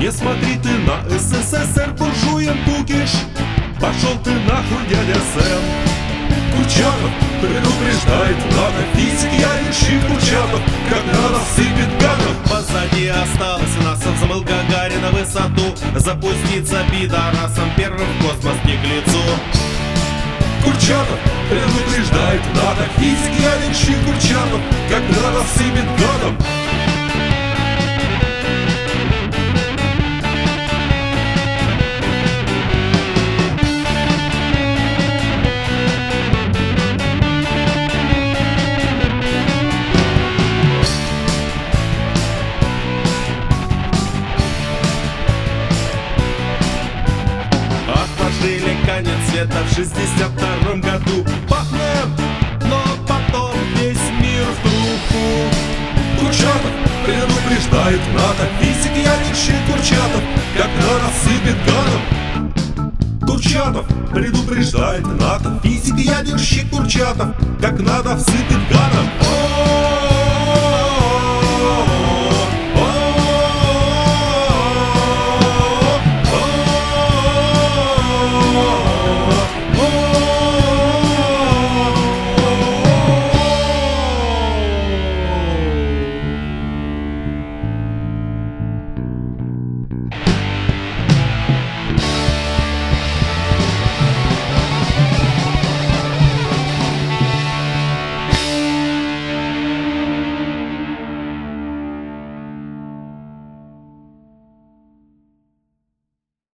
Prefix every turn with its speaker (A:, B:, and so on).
A: Не смотри ты на СССР, буржуем пукишь. Пошел ты нахуй, дядя Сэм. Курчатов предупреждает НАТО, физик ядерщик Курчатов, когда нас сыпет гадов.
B: Позади осталось нас, взмыл Гагарин на высоту. Запуститься пидорасом первым в космос не к лицу.
A: Курчатов предупреждает НАТО, физик ядерщик Курчатов, когда нас сыпет гадом.
B: Отложили конец света в 62-м году. Пахнем, но потом весь мир в труху.
A: Курчатов предупреждает НАТО, физик ядерщик Курчатов, когда нас сыпет гадом. Курчатов предупреждает НАТО, физик ядерщик Курчатов, как надо всыпет гадом.